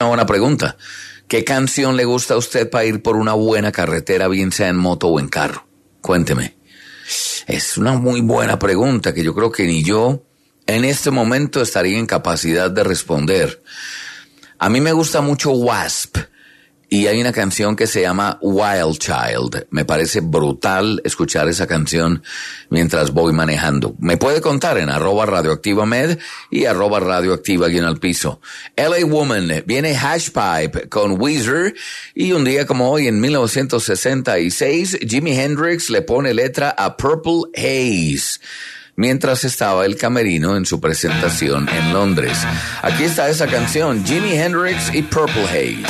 Una buena pregunta. ¿Qué canción le gusta a usted para ir por una buena carretera, bien sea en moto o en carro? Cuénteme. Es una muy buena pregunta que yo creo que ni yo en este momento estaría en capacidad de responder. A mí me gusta mucho Wasp y hay una canción que se llama Wild Child. Me parece brutal escuchar esa canción mientras voy manejando. Me puede contar en @radioactivamed y @radioactiva_al-piso. LA Woman, viene Hashpipe con Weezer y un día como hoy en 1966 Jimi Hendrix le pone letra a Purple Haze mientras estaba el camerino en su presentación en Londres. Aquí está esa canción, Jimi Hendrix y Purple Haze.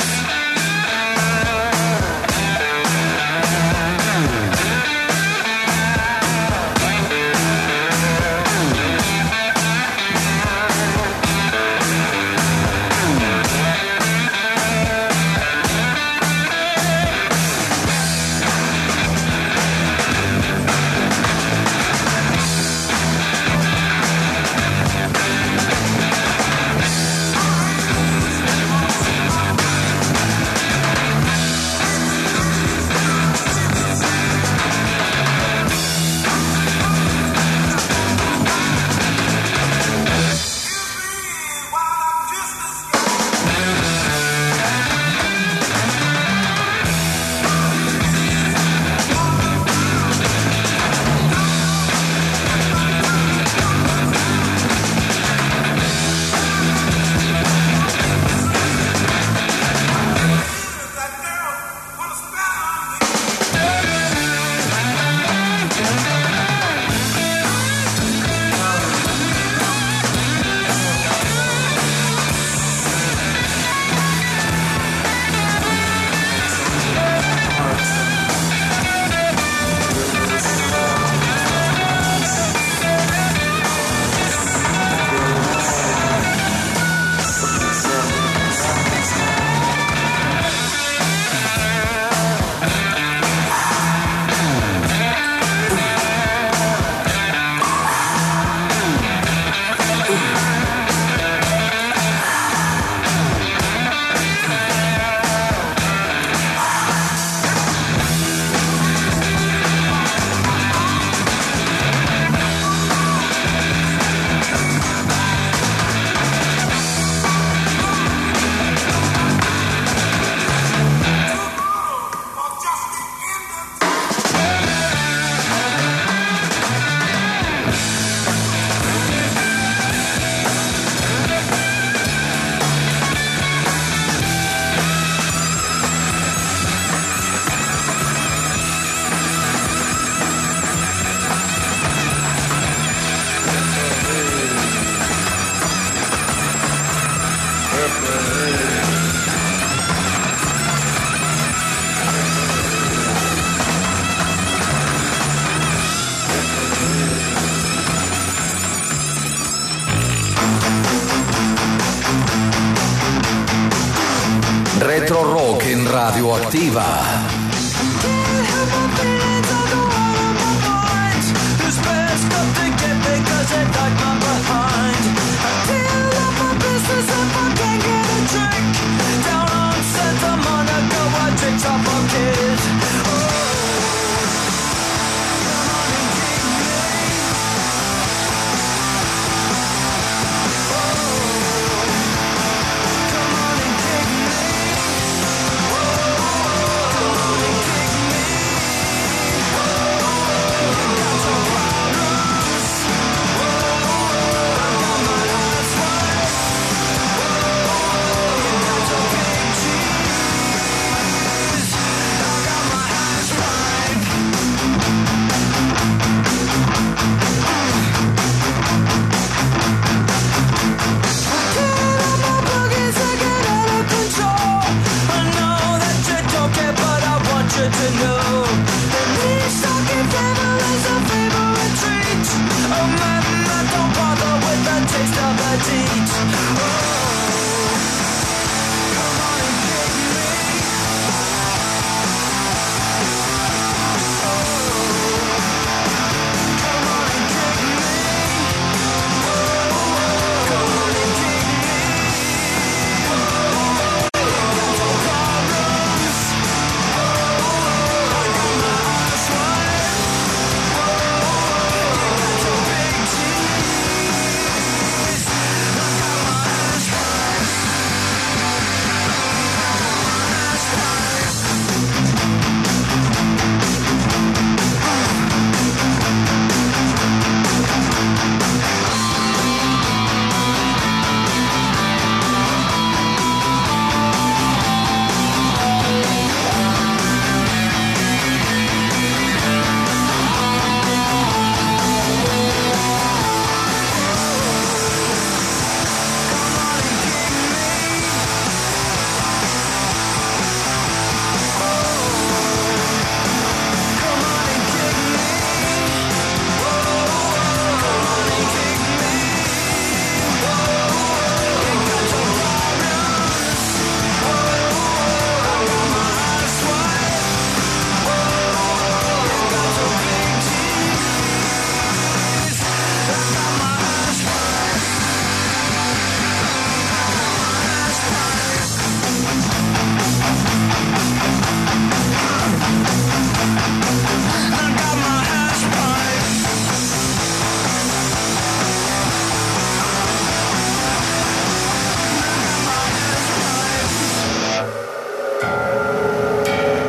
Retro Rock en Radioactiva.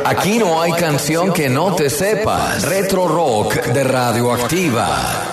Aquí no hay canción que no te sepas. Retro Rock de Radioactiva.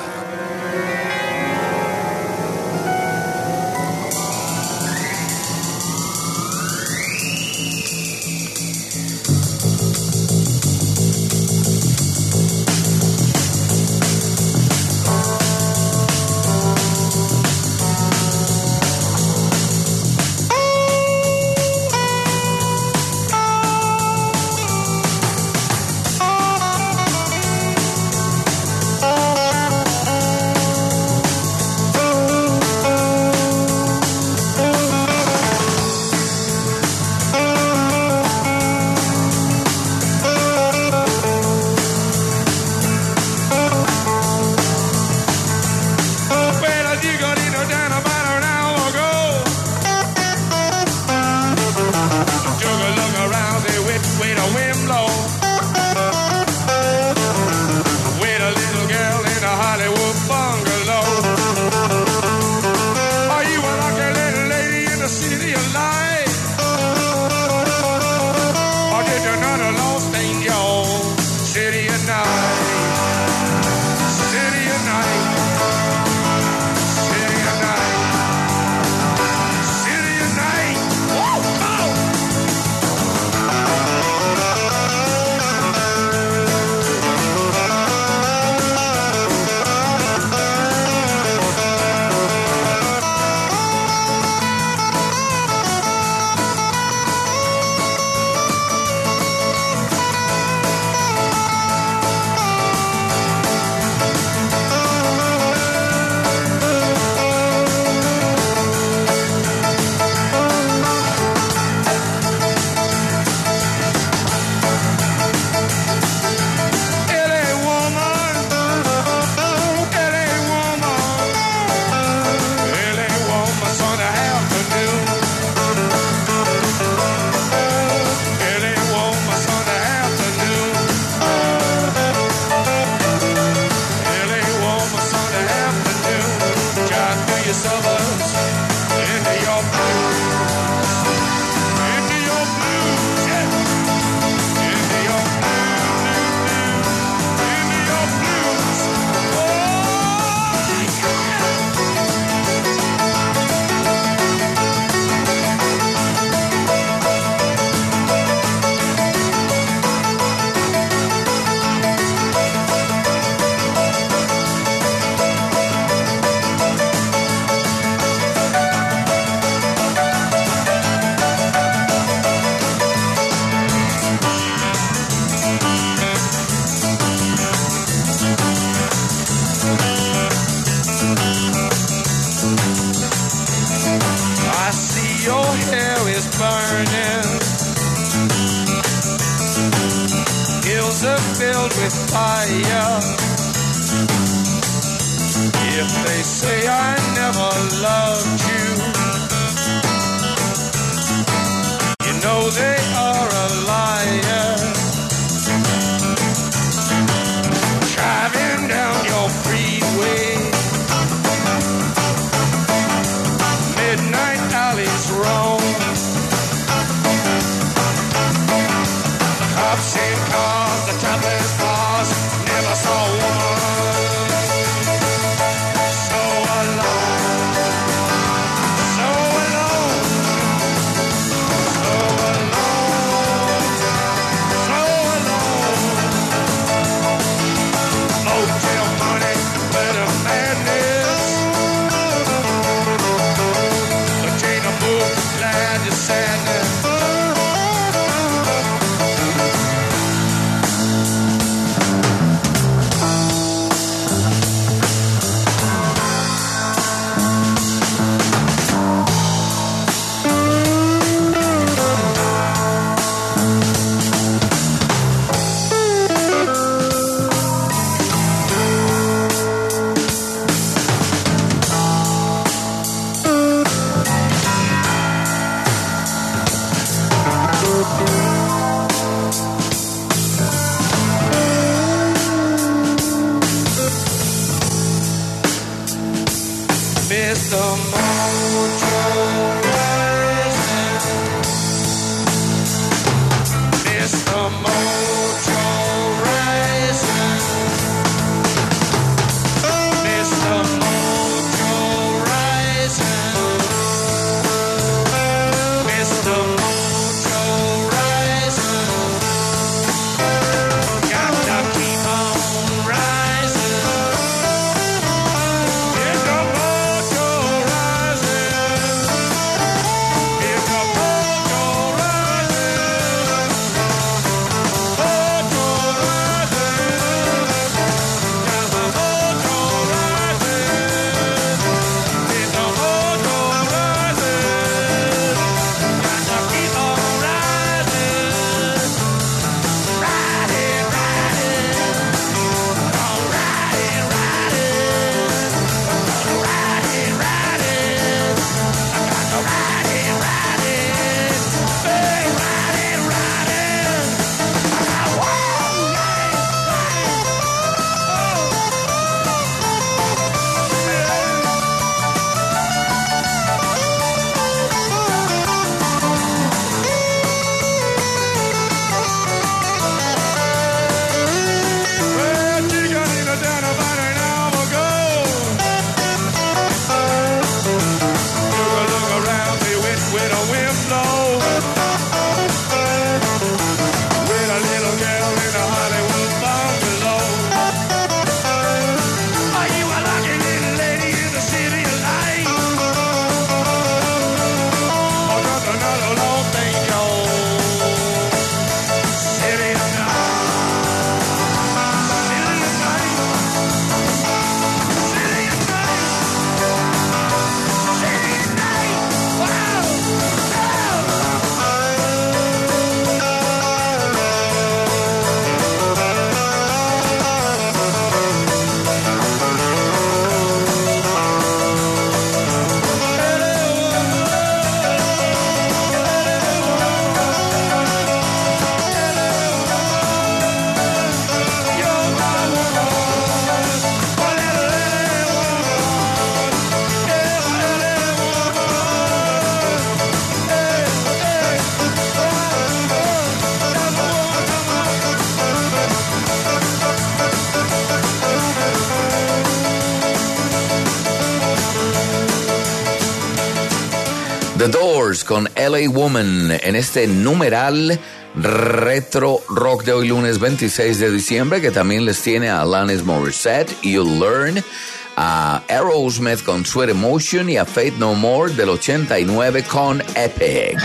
Beatles con LA Woman en este numeral retro rock de hoy lunes 26 de diciembre, que también les tiene a Alanis Morissette, You'll Learn, a Aerosmith con Sweet Emotion y a Faith No More del 89 con Epic.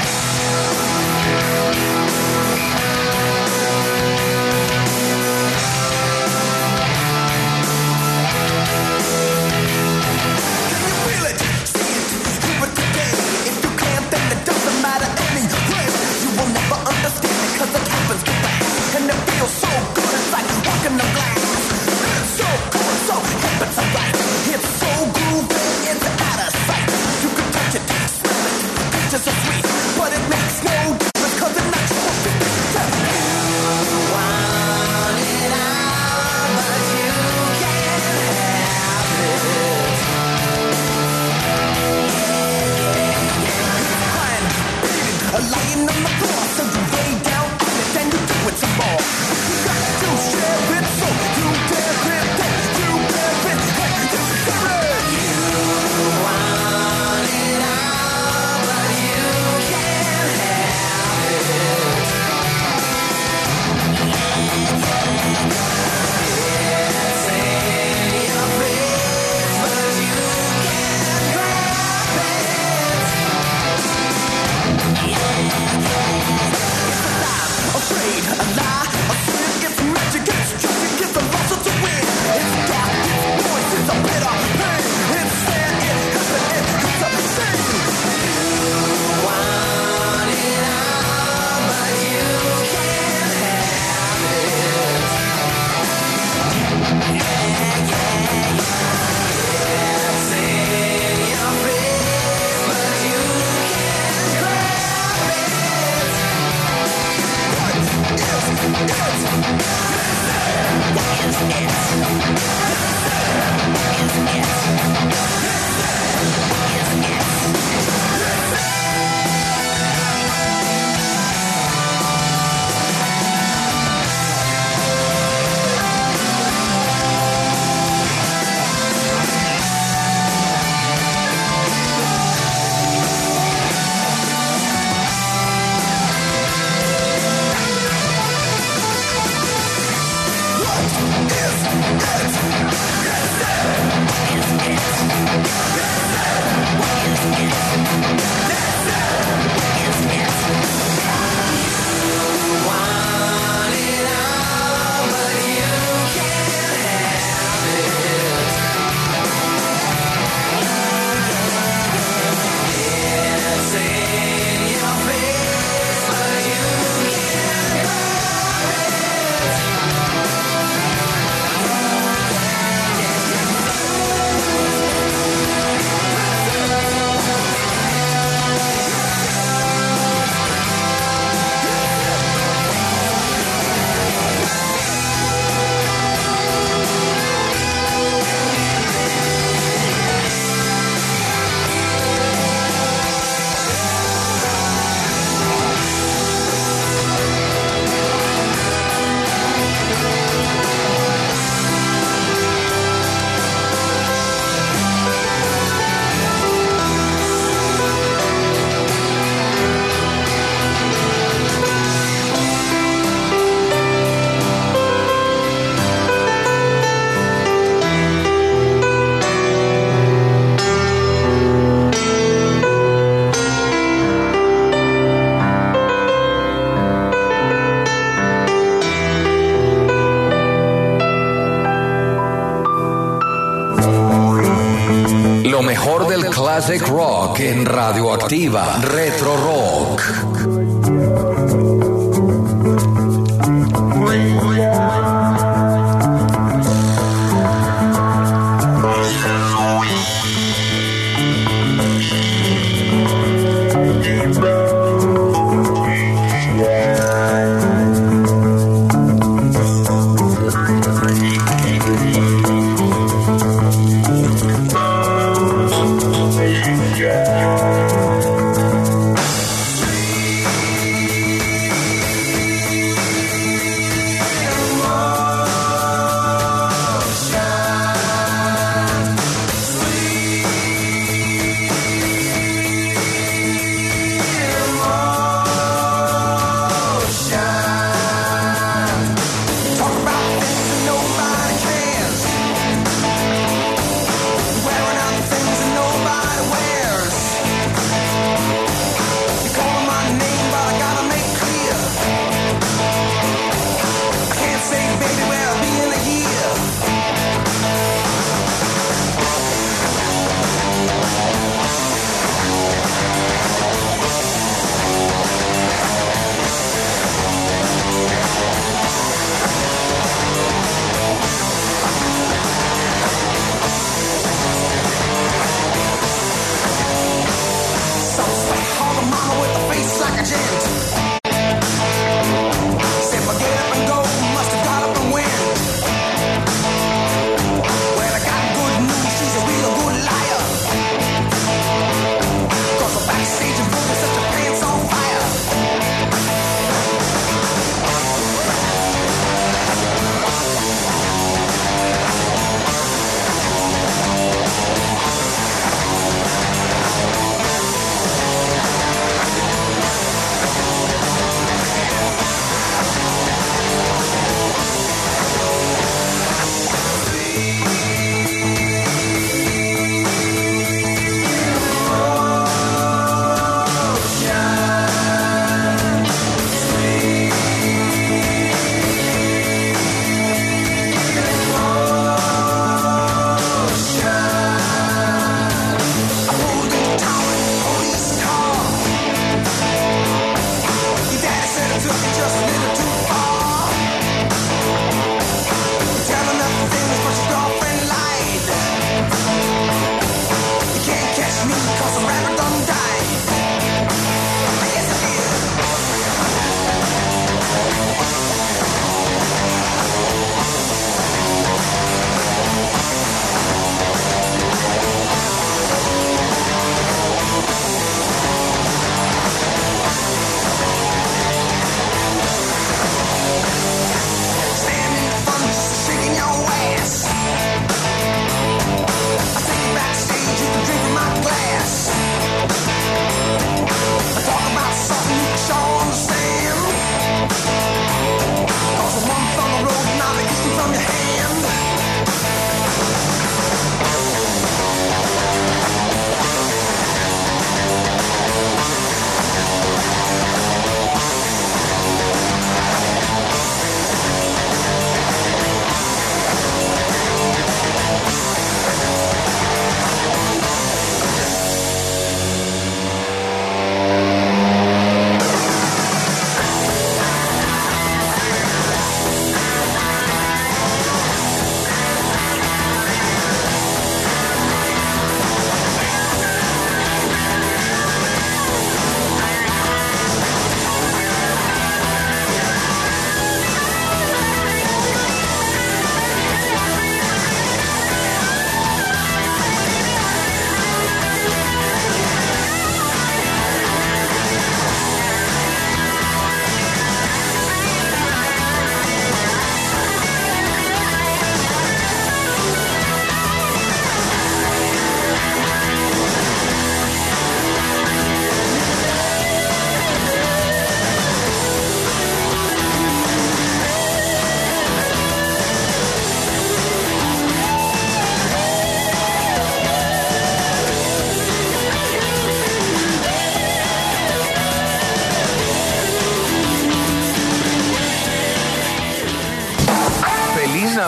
Lo mejor del classic rock en Radioactiva Retro Rock.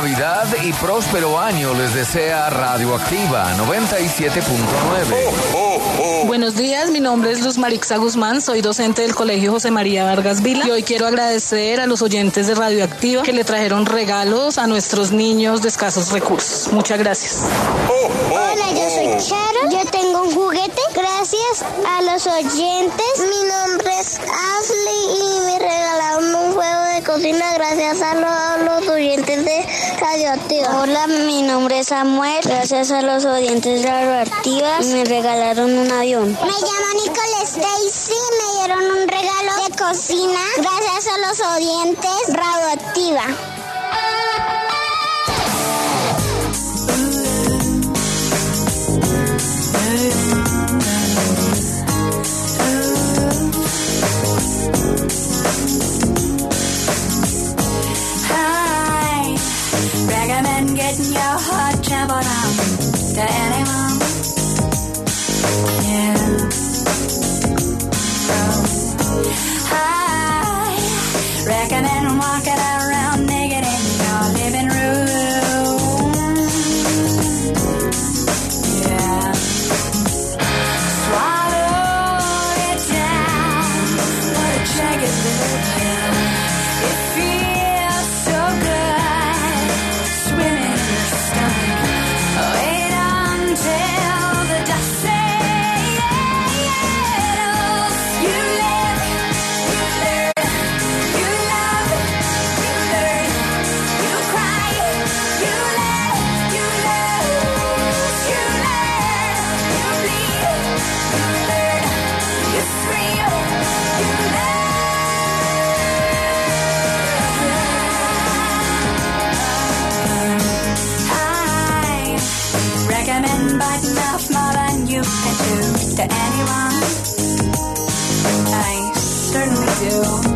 Navidad y próspero año les desea Radioactiva 97.9. Buenos días, mi nombre es Luz Marixa Guzmán, soy docente del Colegio José María Vargas Vila y hoy quiero agradecer a los oyentes de Radioactiva que le trajeron regalos a nuestros niños de escasos recursos. Muchas gracias. Hola, yo soy Charo, yo tengo un juguete gracias a los oyentes. Mi nombre es Ashley y me regalaron un juego de cocina gracias a los oyentes de Radioactiva. Hola, mi nombre es Samuel, gracias a los oyentes de Radioactiva me regalaron un avión. Me llamo Nicole Stacy, me dieron un regalo de cocina gracias a los oyentes Radioactiva. Recommend getting your heart trampled on to anyone. Yeah. Oh. I recommend walking around naked in your living room. Yeah. Swallow it down. What a jagged little pill. It feels so good. Swimming in your stomach. Wait until the dust settles. You live, you learn, you love, you learn, you cry, you laugh, you lose, you learn, you bleed, you learn, you scream, you I recommend biting off more than you can do to anyone. I certainly do.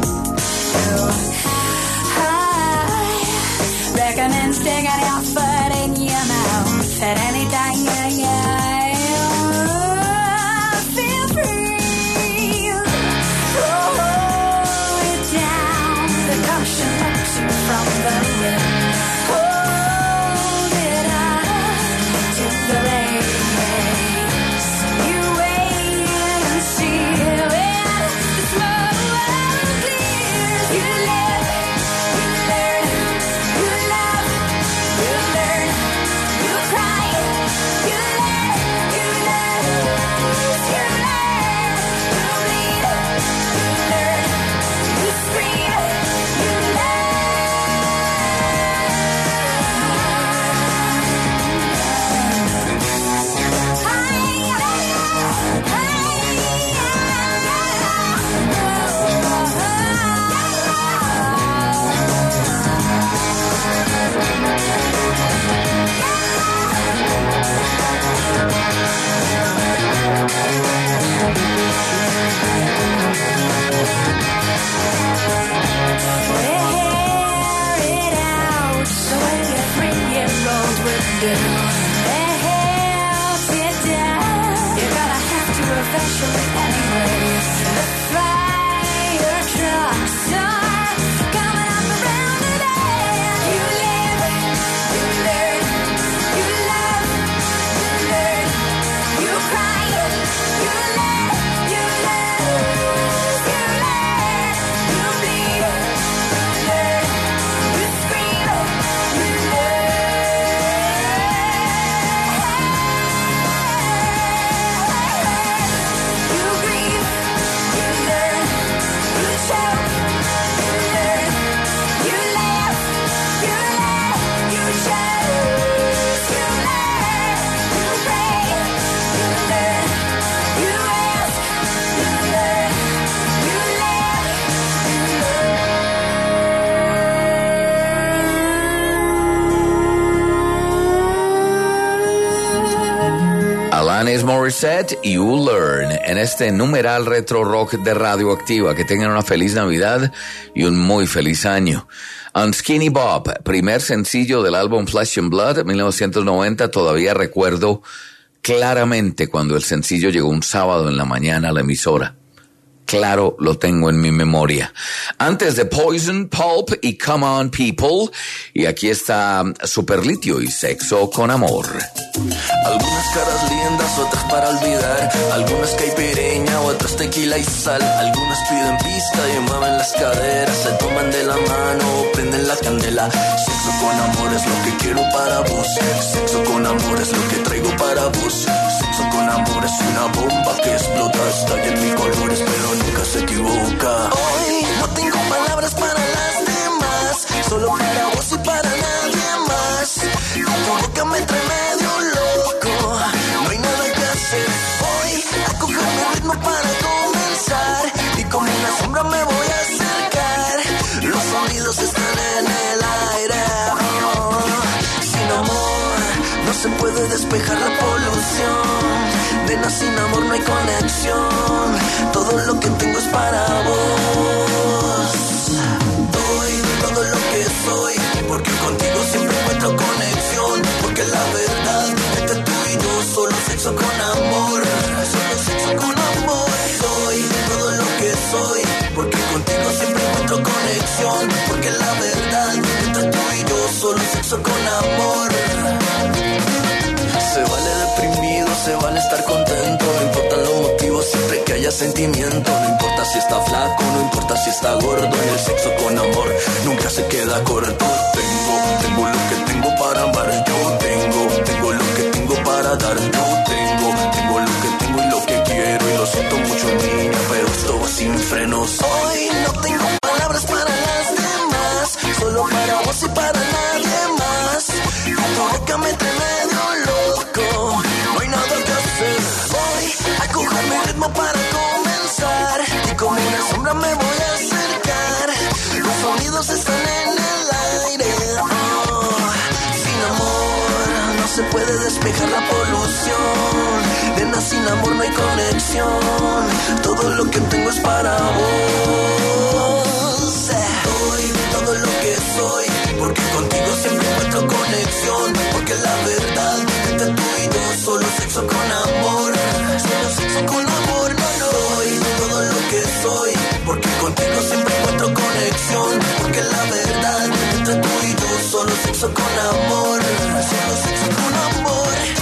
I recommend sticking your foot in your mouth at any time. Feel free. Roll it down. The caution knocks you from the wind. Hold it up to the lakes. You wait and see when the smoke clears. You live, you learn, you love, you learn, you cry, you laugh, you lose, you learn, you bleed, you learn, you scream, you Alanis Morissette, You Learn, en este numeral retro rock de Radioactiva. Que tengan una feliz Navidad y un muy feliz año. On Skinny Bob, primer sencillo del álbum Flesh and Blood, 1990, todavía recuerdo claramente cuando el sencillo llegó un sábado en la mañana a la emisora. claro lo tengo en mi memoria. Antes de Poison, Pulp y Come On People. Y aquí está Superlitio y Sexo con Amor. Algunas caras lindas, otras para olvidar. Algunas caipirinha, otras tequila y sal. Algunas piden pista y mueven las caderas. Se toman de la mano, prenden la candela. Sexo con amor es lo que quiero para vos. Sexo con amor es lo que traigo para vos. Sexo con amor es una bomba que explota. Estalla en mis colores pero nunca se equivoca. Hoy no tengo palabras para las demás. Solo para vos y para nadie más. Tu boca me trae medio loco. No hay nada que hacer. Voy a coger mi ritmo para comenzar. Y como una sombra me voy a acercar. Los sonidos están en el aire. Sin amor no se puede despejar la polución. Nena, sin amor no hay conexión. Todo lo que tengo es para vos. Doy todo lo que soy, porque contigo siempre encuentro conexión. Porque la verdad, entre tú y yo, solo sexo con amor. Solo sexo con amor. Soy todo lo que soy, porque contigo siempre encuentro conexión. Porque la verdad, entre tú y yo, solo sexo con amor. Se vale deprimido, se vale estar contento. No importan los motivos, siempre que haya sentimiento. No importa si está flaco, no importa si está gordo. En el sexo con amor nunca se queda corto. Tengo lo que tengo para amar. Yo tengo lo que tengo para dar. Yo tengo lo que tengo y lo que quiero. Y lo siento mucho, niña, pero esto va sin frenos. Hoy no tengo palabras para las demás. Solo para vos y para nadie más. Tu boca me trae medio loco. No hay nada que hacer. Voy a coger mi ritmo para comenzar. Y como una sombra me voy a acercar. Los sonidos están en el aire. Sin amor no se puede despejar la polución. Nena, sin amor no hay conexión. Todo lo que tengo es para vos. Doy todo lo que soy, porque contigo siempre encuentro conexión. Porque la verdad, entre tú y yo, solo sexo con amor. Solo sexo con amor, no doy todo lo que soy, porque contigo siempre encuentro conexión. Porque la verdad, entre tú y yo, solo sexo con amor. Solo sexo con amor.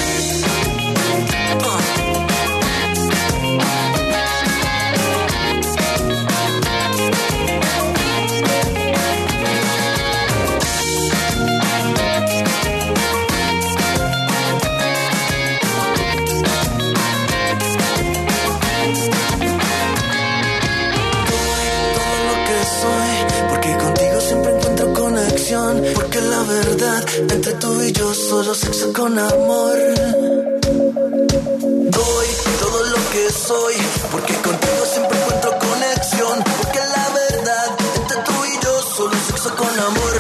Porque la verdad, entre tú y yo, solo sexo con amor. Doy todo lo que soy, porque contigo siempre encuentro conexión. Porque la verdad, entre tú y yo, solo sexo con amor.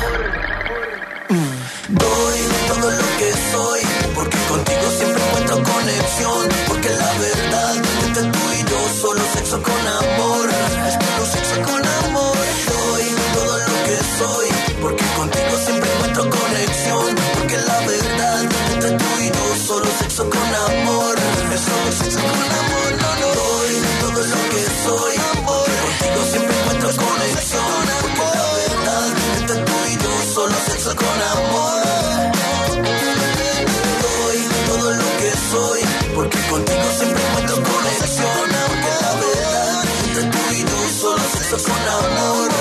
Doy todo lo que soy, porque contigo siempre encuentro conexión. Porque la verdad, entre tú y yo, solo sexo con amor. Solo sexo con amor. Doy todo lo que soy, porque contigo siempre encuentro conexión. Porque la verdad, entre tú y yo, solo sexo con amor. Es solo sexo con amor, no, no. Doy todo lo que soy, porque contigo siempre encuentro conexión. Porque la verdad, entre tú y yo, solo sexo con amor. Doy todo lo que soy, porque contigo siempre encuentro conexión. Porque la verdad, entre tú y yo, solo sexo con amor.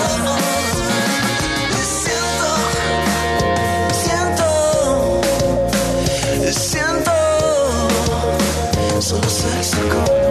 Siento solo sexo con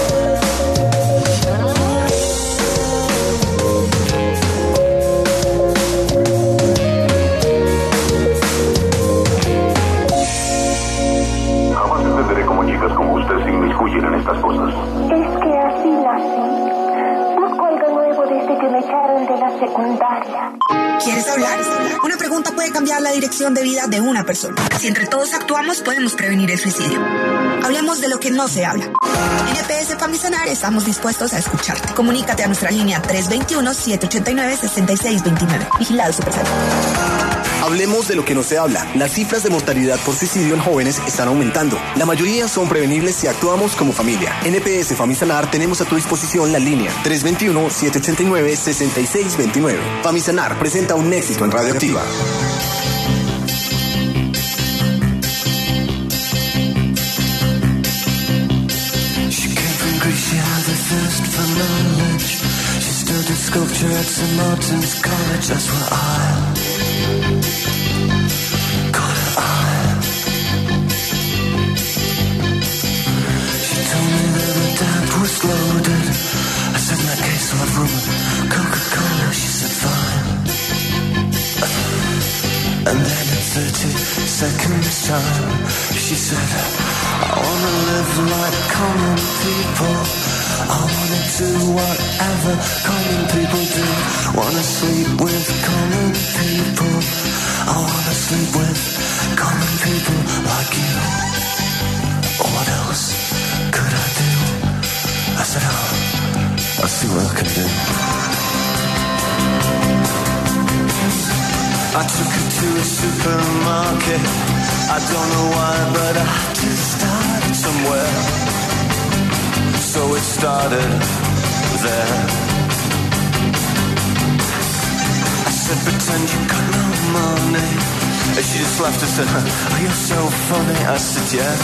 jamás entenderé cómo chicas como usted se inmiscuyen en estas cosas. Es que así nací. Busco algo nuevo desde que me echaron de la secundaria. ¿Quieres hablar? Una pregunta puede cambiar la dirección de vida de una persona. Si entre todos actuamos, podemos prevenir el suicidio. Hablemos de lo que no se habla. En EPS Famisanar estamos dispuestos a escucharte. Comunícate a nuestra línea 321-789-6629. Vigilado Supersalud. Hablemos de lo que no se habla. Las cifras de mortalidad por suicidio en jóvenes están aumentando. La mayoría son prevenibles si actuamos como familia. En EPS Famisanar tenemos a tu disposición la línea 321-789-6629. Famisanar presenta un éxito en Radioactiva. Studied sculpture at St. Martin's College, that's where I got it on. She told me that her dad was loaded. I said, in that case I'll have rum and Coca-Cola. She said, fine. And then in 30 seconds time, she said, I wanna live like common people. I wanna do whatever common people do. Wanna sleep with common people. I wanna sleep with common people like you. What else could I do? I said, I'll see what I can do. I took her to a supermarket. I don't know why, but I had to start somewhere. So it started there. I said, pretend you got no money. And she just laughed and said, oh, you're so funny. I said, yeah.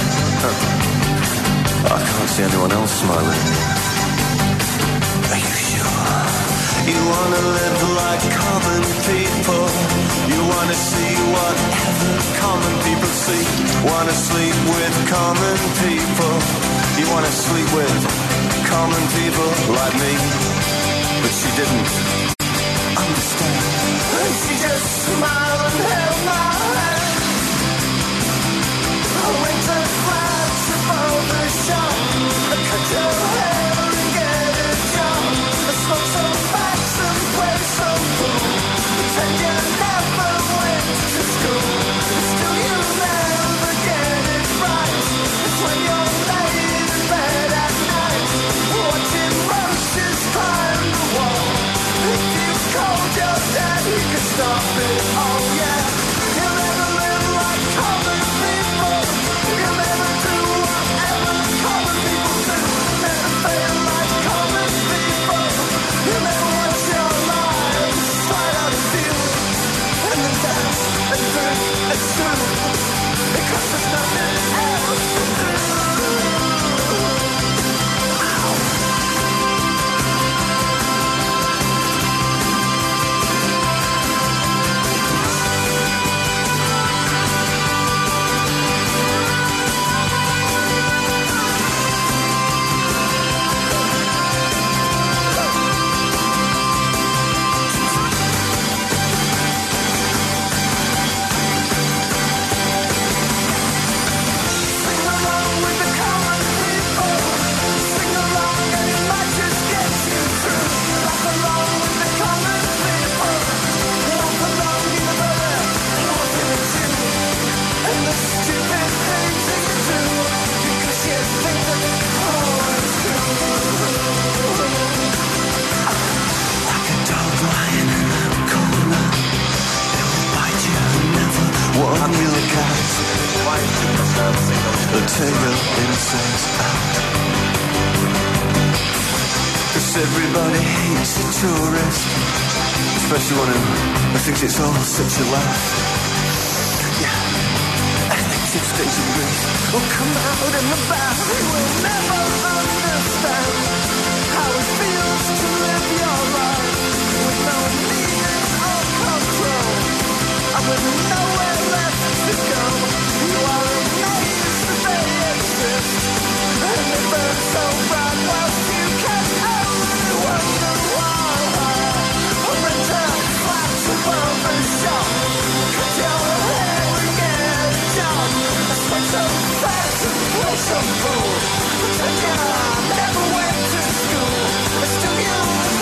I can't see anyone else smiling. Are you sure? You wanna live like common people. You wanna see whatever common people see. Wanna sleep with common people. You wanna sleep with common people like me. But she didn't understand. And she just smiled and held my hand. I went to flats above the shop. I cut your hair and get a job. I smoked some packs and played some pool. Pretend you never went to school. Still you never get it right. It's when you're laid in bed at night, watching roaches climb the wall. If you called your dad, he could stop it. Oh yeah, you'll never live like common people. You'll never do whatever common people do. Never fail like common people. You'll never watch your lives slide out of view. And then dance and drink and screw, because there's nothing else to do. One real cat, the tail inside out. 'Cause everybody hates a tourist, especially one who thinks it's all such a laugh. Yeah, and they keep stage of grief will come out in the bath. They will never understand how it feels to live your life with no meaning or control, and with nowhere left to go. You are amazed that they exist, and they burn so bright whilst you can only wonder why. I rent a flat above the shop, cut your hair and get a job. I smoke some fat and play some pool, pretend you never went to school. Still you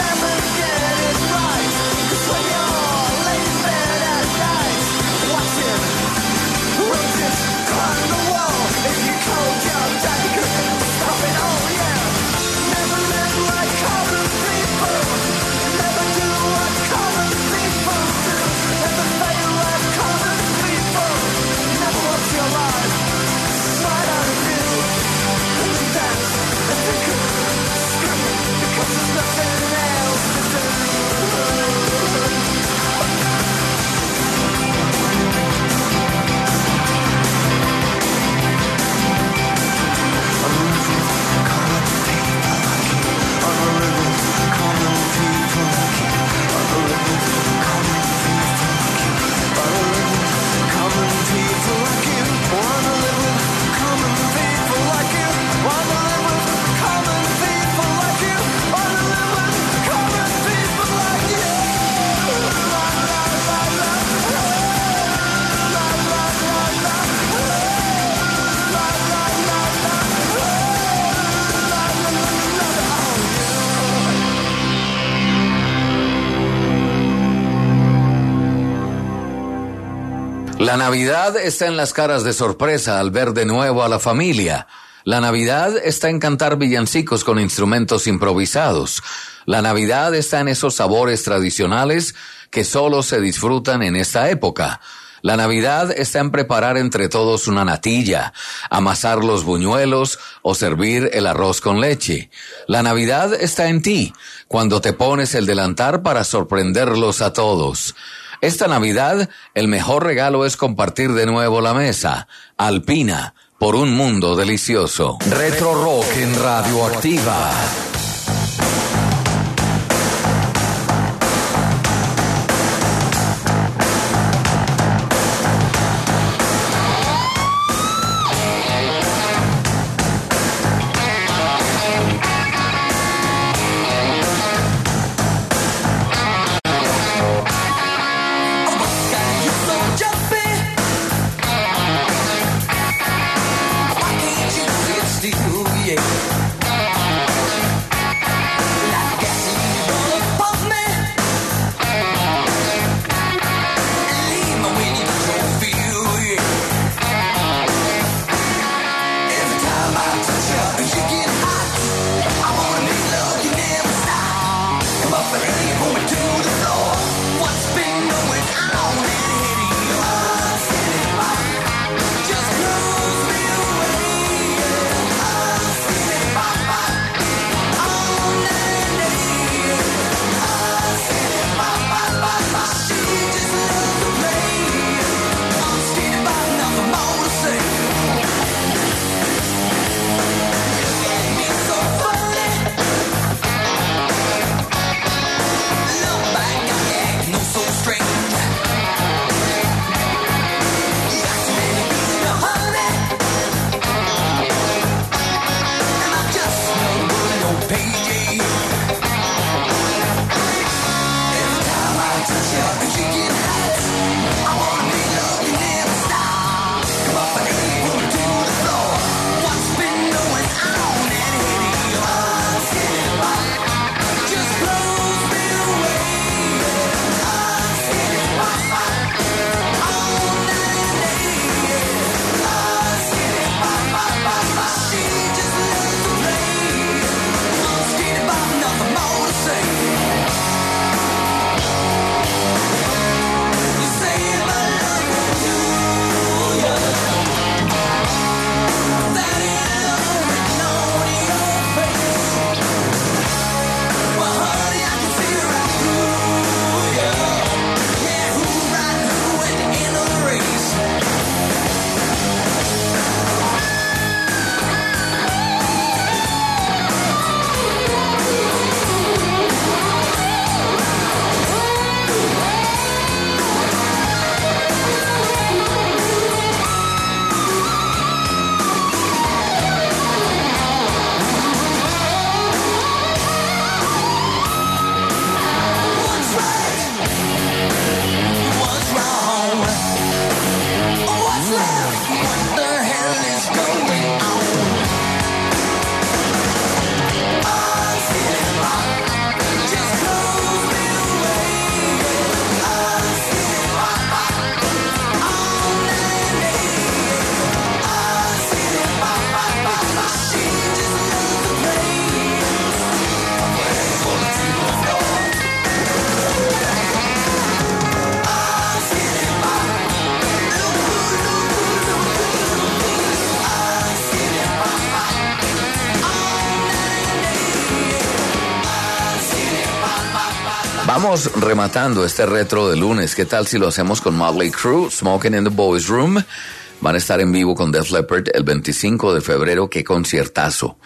La Navidad está en las caras de sorpresa al ver de nuevo a la familia. La Navidad está en cantar villancicos con instrumentos improvisados. La Navidad está en esos sabores tradicionales que solo se disfrutan en esta época. La Navidad está en preparar entre todos una natilla, amasar los buñuelos o servir el arroz con leche. La Navidad está en ti, cuando te pones el delantal para sorprenderlos a todos. Esta Navidad, el mejor regalo es compartir de nuevo la mesa. Alpina, por un mundo delicioso. Retro Rock en Radioactiva. Vamos rematando este retro de lunes. ¿Qué tal si lo hacemos con Motley Crue, Smoking in the Boys Room? Van a estar en vivo con Def Leppard el 25 de febrero. ¡Qué conciertazo!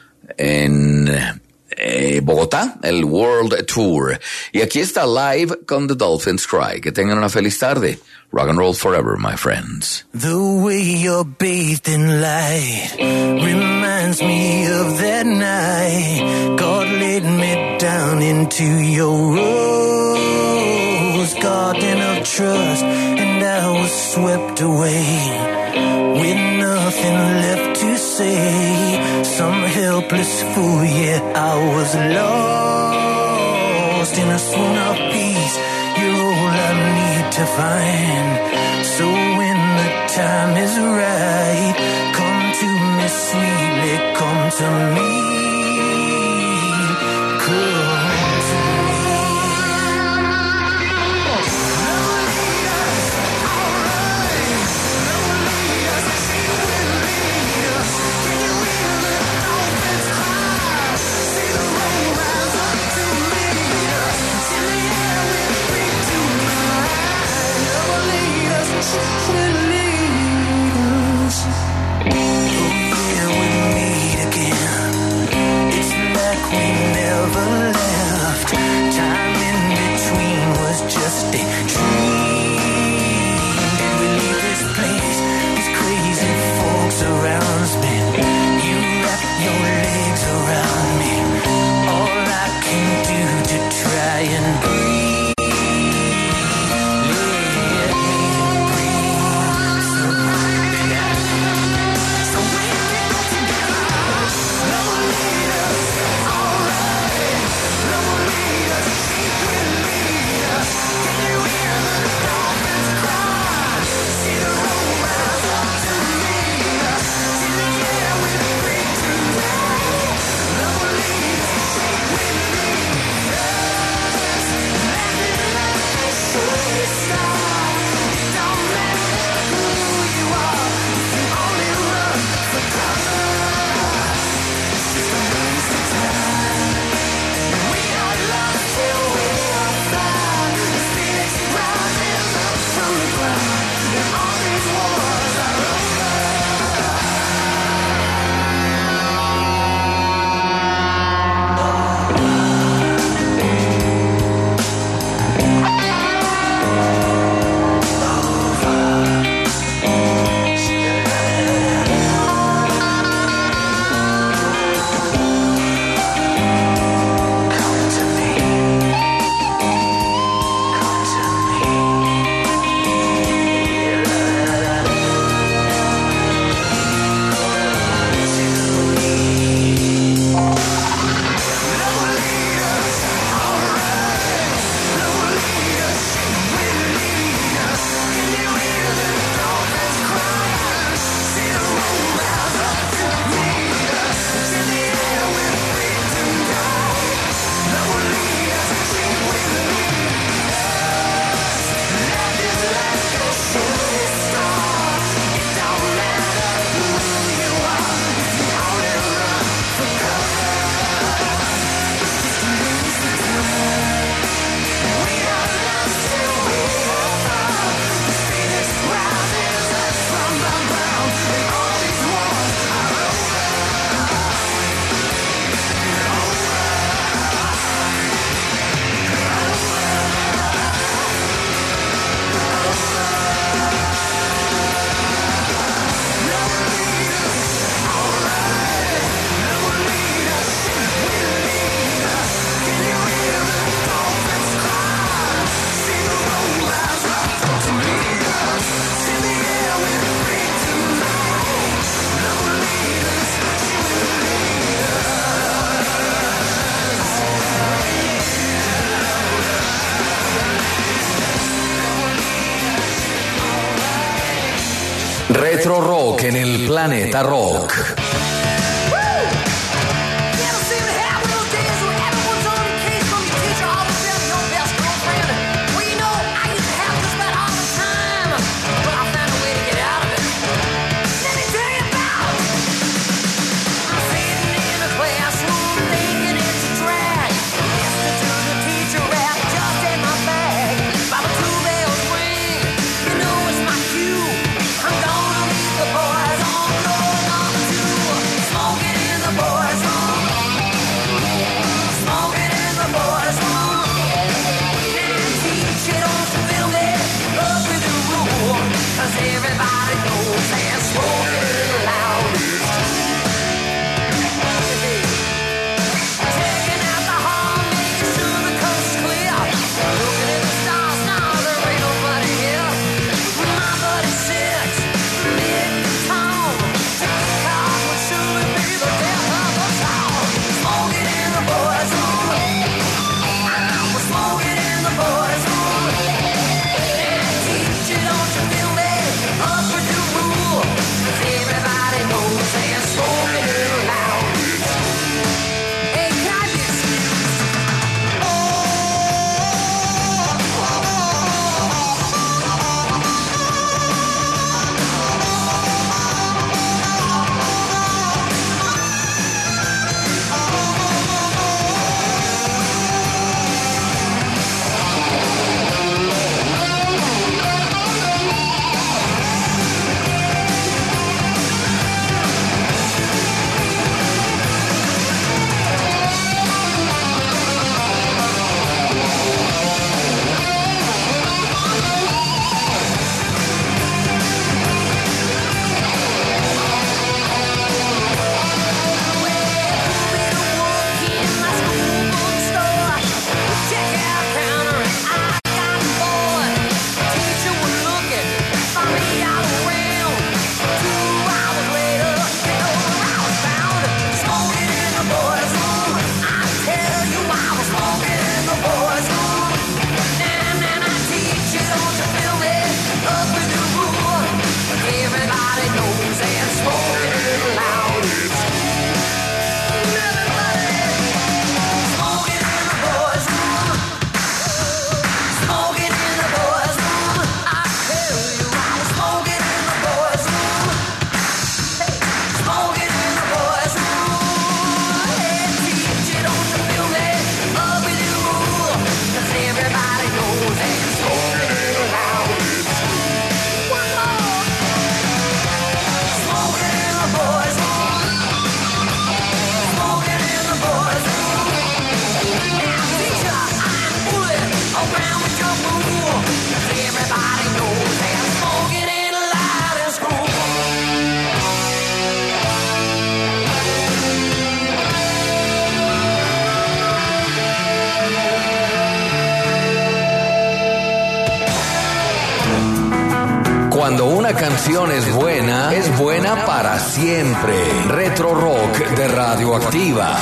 En Bogotá, el World Tour. Y aquí está live con The Dolphins Cry. Que tengan una feliz tarde. Rock and roll forever, my friends. The way you're bathed in light reminds me of that night God laid me down into your rose garden of trust, and I was swept away with nothing left to say. Some helpless fool, yeah, I was lost in a swoon of peace. You're all I need to find. So when the time is right, come to me sweetly, come to me. Retro Rock en el Planeta Rock. I'm gonna meet the boys on going up to Cuando una canción es buena para siempre. Retro Rock de Radioactiva.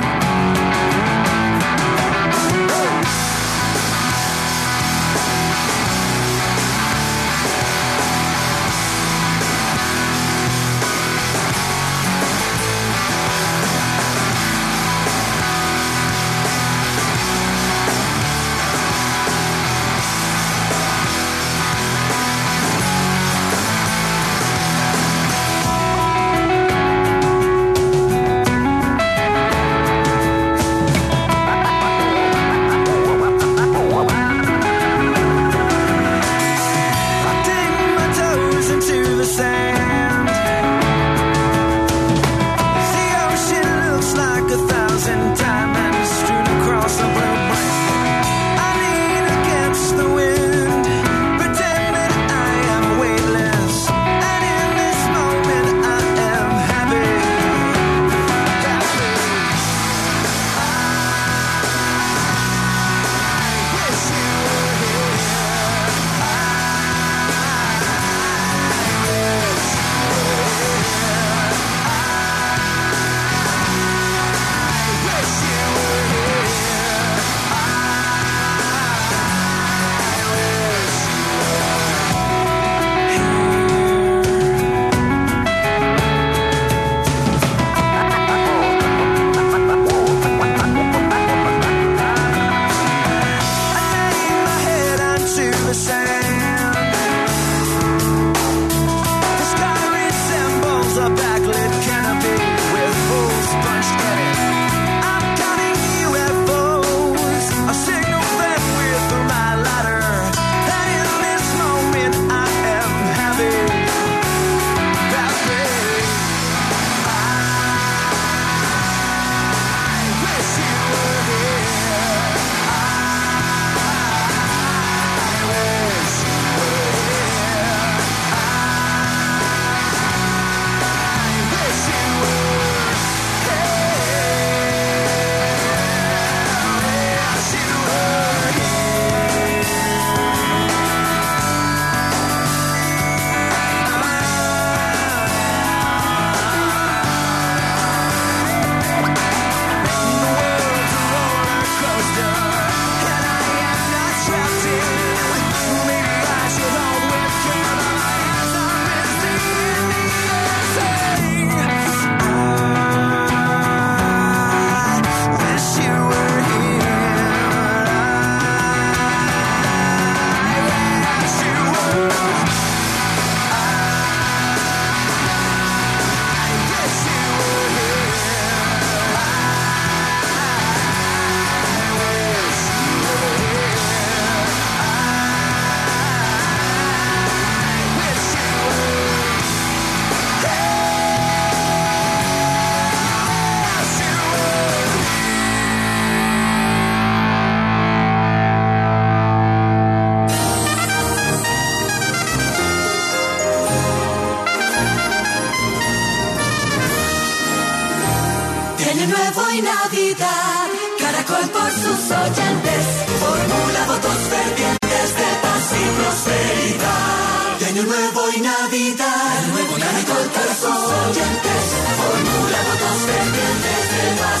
y Navidad, Caracol por sus oyentes, formula votos fervientes de paz y prosperidad. De Año Nuevo y Navidad, Caracol por sus oyentes, formula votos fervientes de paz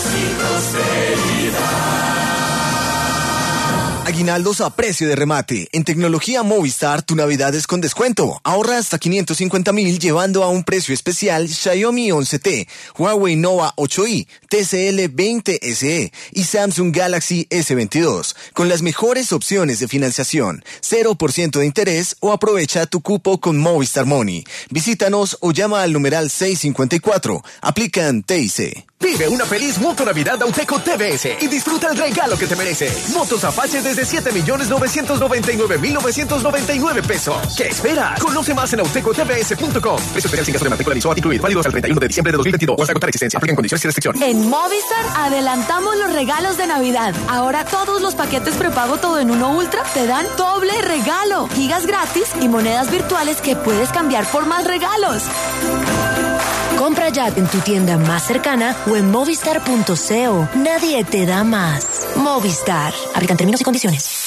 y prosperidad. Aguinaldos a precio de remate. En Tecnología Movistar, tu Navidad es con descuento. Ahorra hasta 550,000 llevando a un precio especial Xiaomi 11T, Huawei Nova 8i, TCL 20 SE y Samsung Galaxy S22. Con las mejores opciones de financiación, 0% de interés o aprovecha tu cupo con Movistar Money. Visítanos o llama al numeral 654. Aplican TIC. Vive una feliz Moto Navidad Auteco TBS y disfruta el regalo que te merece. Motos Apache desde 7,999,999 pesos. ¿Qué esperas? Conoce más en autecotbs.com. Precio especial sin gasto de matrícula mensual incluido. Válido hasta el 31 de diciembre de 2022 o hasta agotar existencia. Aplican condiciones y restricciones. En Movistar adelantamos los regalos de Navidad. Ahora todos los paquetes prepago todo en uno Ultra te dan doble regalo. Gigas gratis y monedas virtuales que puedes cambiar por más regalos. Compra ya en tu tienda más cercana o en movistar.co. Nadie te da más. Movistar. Aplican términos y condiciones.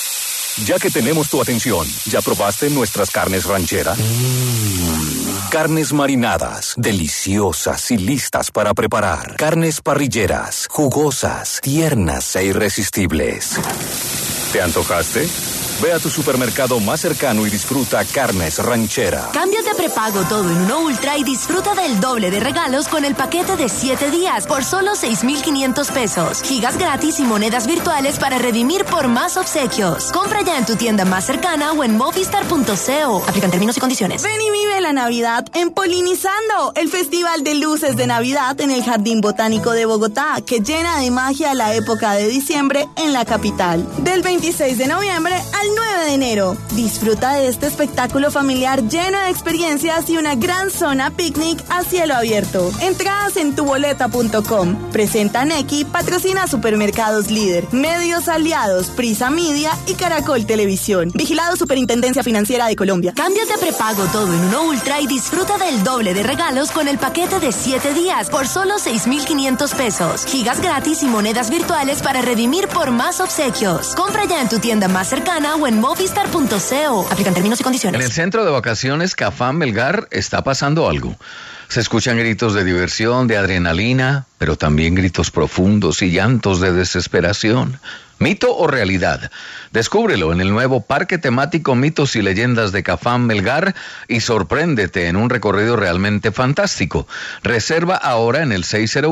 Ya que tenemos tu atención, ¿ya probaste nuestras carnes rancheras? Carnes marinadas, deliciosas y listas para preparar. Carnes parrilleras, jugosas, tiernas e irresistibles. ¿Te antojaste? Ve a tu supermercado más cercano y disfruta Carnes Ranchera. Cámbiate a prepago todo en Uno Ultra y disfruta del doble de regalos con el paquete de 7 días por solo 6,500 pesos. Gigas gratis y monedas virtuales para redimir por más obsequios. Compra ya en tu tienda más cercana o en movistar.co. Aplican términos y condiciones. Ven y vive la Navidad en Polinizando, el festival de luces de Navidad en el Jardín Botánico de Bogotá, que llena de magia la época de diciembre en la capital. Del 26 de noviembre al 9 de enero. Disfruta de este espectáculo familiar lleno de experiencias y una gran zona picnic a cielo abierto. Entradas en tuboleta.com. Presenta Neki, patrocina Supermercados Líder, Medios Aliados, Prisa Media y Caracol Televisión. Vigilado Superintendencia Financiera de Colombia. Cámbiate a prepago todo en Uno Ultra y disfruta del doble de regalos con el paquete de 7 días por solo 6,500 pesos. Gigas gratis y monedas virtuales para redimir por más obsequios. Compra ya en tu tienda más cercana o en movistar.co. Aplican términos y condiciones. En el centro de vacaciones Cafam Melgar está pasando algo. Se escuchan gritos de diversión, de adrenalina, pero también gritos profundos y llantos de desesperación. ¿Mito o realidad? Descúbrelo en el nuevo Parque Temático Mitos y Leyendas de Cafam Melgar y sorpréndete en un recorrido realmente fantástico. Reserva ahora en el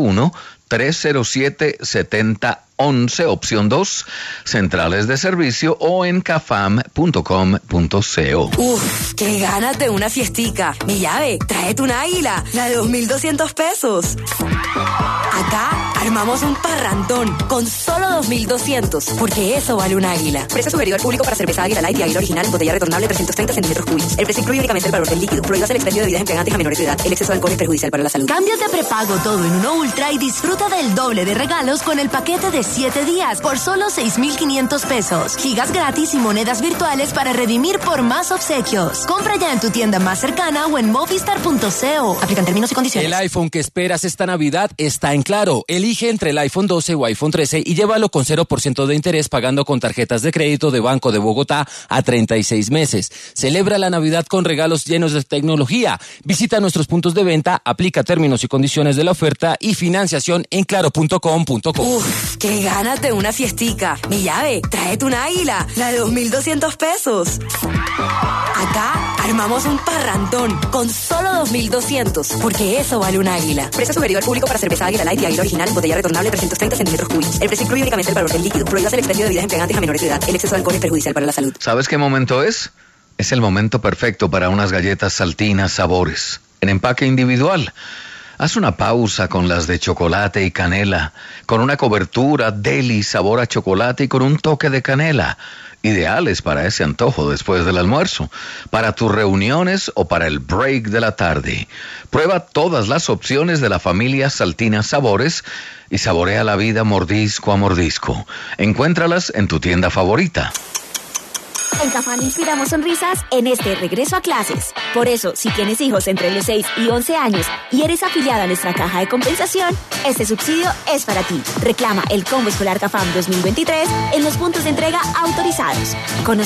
601-307-7011, opción 2, centrales de servicio o en cafam.com.co. Uf, qué ganas de una fiestica. Mi llave, tráete una águila, la de 2,200 pesos. Acá armamos un parrandón con solo 2,200, porque eso vale un águila. Precio sugerido al público para cerveza Águila Light y Águila Original en botella retornable 330 centímetros cúbicos. El precio incluye únicamente el valor del líquido. Prohíbas el expendio de bebidas embriagantes a menores de edad. El exceso de alcohol es perjudicial para la salud. Cámbiate a prepago todo en Uno Ultra y disfruta del doble de regalos con el paquete de 7 días por solo 6,500 pesos. Gigas gratis y monedas virtuales para redimir por más obsequios. Compra ya en tu tienda más cercana o en movistar.co. Aplican términos y condiciones. El iPhone que esperas esta Navidad está en Claro. Elige entre el iPhone 12 o iPhone 13 y llévalo con 0% de interés pagando con tarjetas de crédito de Banco de Bogotá a 36 meses. Celebra la Navidad con regalos llenos de tecnología. Visita nuestros puntos de venta, aplica términos y condiciones de la oferta y financiación en claro.com.co. Uf, qué ganas de una fiestica. Mi llave, tráete una águila, la de 2,200 pesos. Acá armamos un parrandón con solo 2,200, porque eso vale un águila. Precio sugerido al público para cerveza Águila Light y Águila Original en botella retornable 330 centímetros cúbicos. El precio incluye únicamente el valor del líquido. Prohíbas el expendio de bebidas embriagantes a menores de edad. El exceso de alcohol es perjudicial para la salud. ¿Sabes qué momento es? Es el momento perfecto para unas galletas Saltinas Sabores, en empaque individual. Haz una pausa con las de chocolate y canela, con una cobertura deli sabor a chocolate y con un toque de canela. Ideales para ese antojo después del almuerzo, para tus reuniones o para el break de la tarde. Prueba todas las opciones de la familia Saltinas Sabores y saborea la vida mordisco a mordisco. Encuéntralas en tu tienda favorita. En Cafam inspiramos sonrisas en este regreso a clases. Por eso, si tienes hijos entre los 6 y 11 años y eres afiliada a nuestra caja de compensación, este subsidio es para ti. Reclama el combo escolar Cafam 2023 en los puntos de entrega autorizados. Conoce